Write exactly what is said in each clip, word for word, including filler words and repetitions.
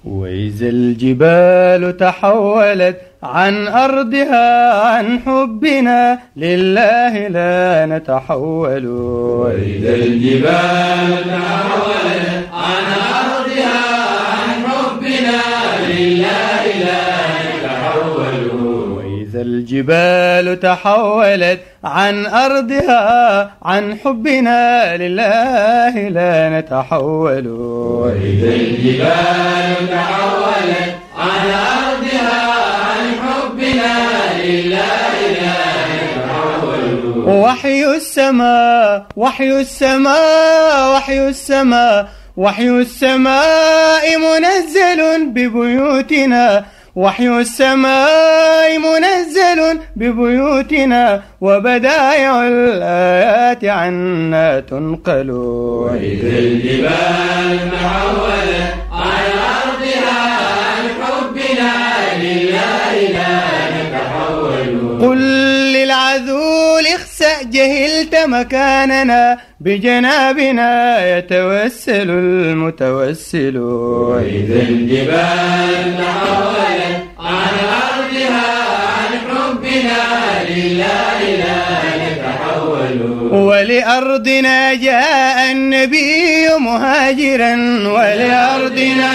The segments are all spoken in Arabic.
وإذا الجبال تحولت عن أرضها عن حبنا لله لا نتحول. وإذا الجبال تحولت عن أرضها عن حبنا لله لا نتحول. وإذا الجبال تحولت عن أرضها عن حبنا لله لا نتحول. وإذا الجبال تحولت عن أرضها عن حبنا لله لا نتحول. وحي السماء وحي السماء وحي السماء وحي السماء منزل ببيوتنا. وحي السماء منزل ببيوتنا وبدائع الآيات عنا تنقل. وإذا الجبال تحولت عن أرضها عن حبنا لله لا نتحول. قل للعذول اخسأ جهلت مكاننا بجنابنا يتوسل المتوسل. وإذا الجبال تحولت عن أرضها عن حبنا لله لا نتحول. ولأرضنا جاء النبي مهاجرا ولأرضنا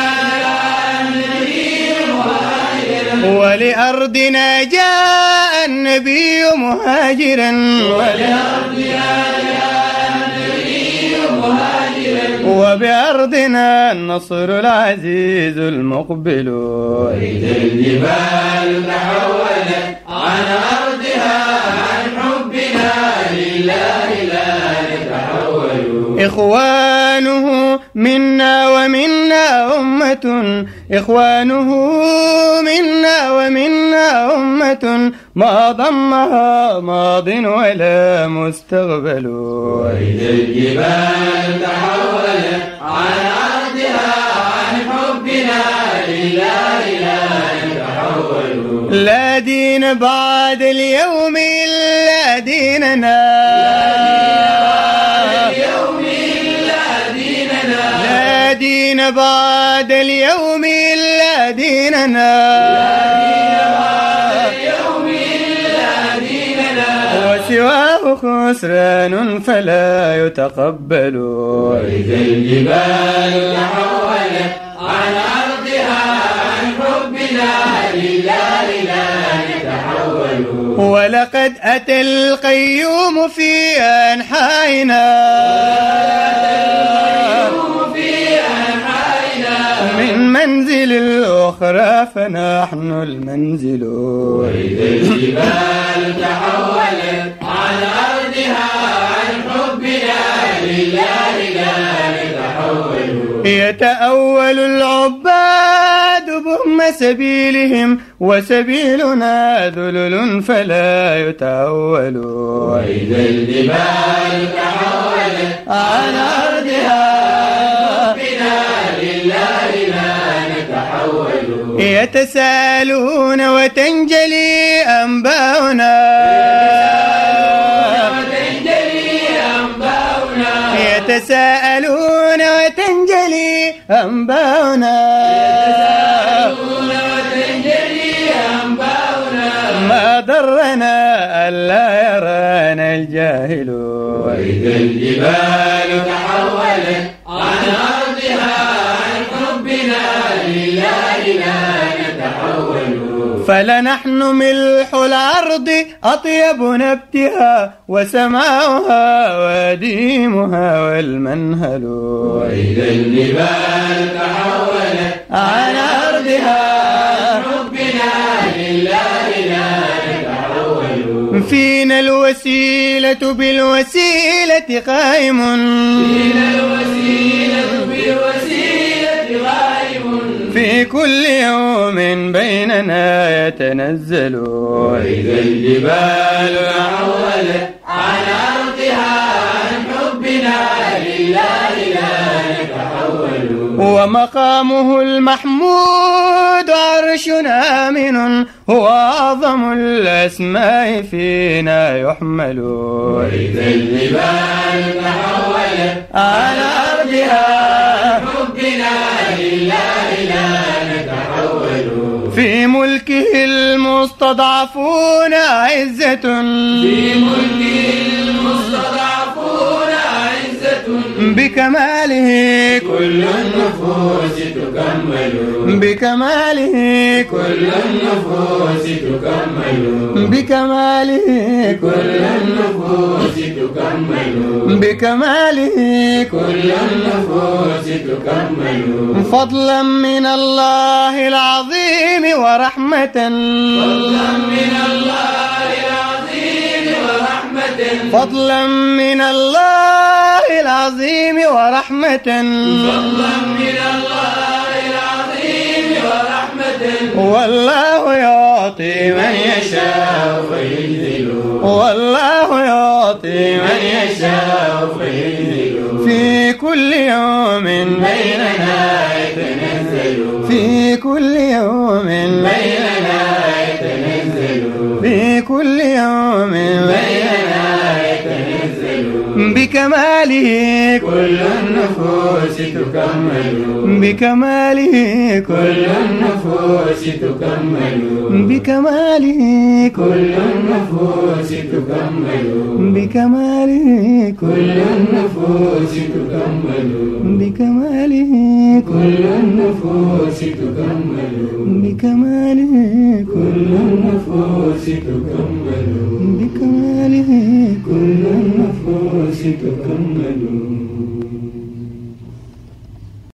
ولأرضنا جاء النبي مهاجرا ولأرضنا جاء النبي مهاجرا وبأرضنا النصر العزيز المقبل. وإذا الجبال تحولت عن أرضها عن حبنا لله لا نتحول. إخوانه منا ومنا أمة إخوانه منا ومنا أمة ما ضمها ماض ولا مستقبل. وإذا الجبال تحولت عن أرضها عن حبنا لله لا نتحول. لا دين بعد اليوم إلا ديننا. لا دين بعد اليوم إلا ديننا. وسواه خسران فلا يتقبل. وإذا الجبال تحولت عن أرضها عن حبنا لله لا نتحول. ولقد أتى القيوم في أنحائنا من منزل الأخرى فنحن المنزل. وإذا الجبال تحولت عن أرضها عن حبنا لله لا نتحول. يتأول العباد بهم سبيلهم وسبيلنا ذلل فلا يتأول. وإذا الجبال تحولت عن أرضها يتساءلون وتنجلي أنباؤنا. يتساءلون وتنجلي أنباؤنا. ما ضرنا ألا يرانا الجاهل. وإذا الجبال تحولت عن أرضها عن حبنا لله لا نتحول. فلنحن ملح الأرض أطيب نبتها وسماؤها وديمها والمنهل. وإذا الجبال تحولت عن أرضها عن حبنا لله لا نتحول. فينا الوسيلة بالوسيلة قائم. فينا الوسيلة بالوسيلة قائم. في كل يوم بيننا يتنزل. وإذا الجبال تحولت عن أرضها عن حبنا لله لا نتحول. ومقامه المحمود عرش آمن هو أعظم الأسماء فينا يحمل. وإذا الجبال تحولت عن أرضها حبنا لله لا في ملكه المستضعفون عزة في ملكه المستضعفون عزة بكماله كل النفوس تكمل بكماله كل النفوس تكمل بكماله كل النفوس تكمل بكماله كل النفوس تكمل فضلا من الله العظيم ورحمة فضلا من الله العظيم ورحمة فضلا من الله العظيم ورحمة فضلا من الله العظيم ورحمة والله يعطي من يشاء فيجزل والله يعطي من يشاء فيجزل في كل يوم بيننا يتنزل في كل يوم بيننا يتنزل في كل يوم بيننا يتنزل بكماله كل النفوس تكمل بكماله كل النفوس تكمل بكماله كل النفوس تكمل بكماله كل النفوس تكمل بكماله كل النفوس تكمل بكماله كل النفوس تكمل بكماله كل النفوس تكمل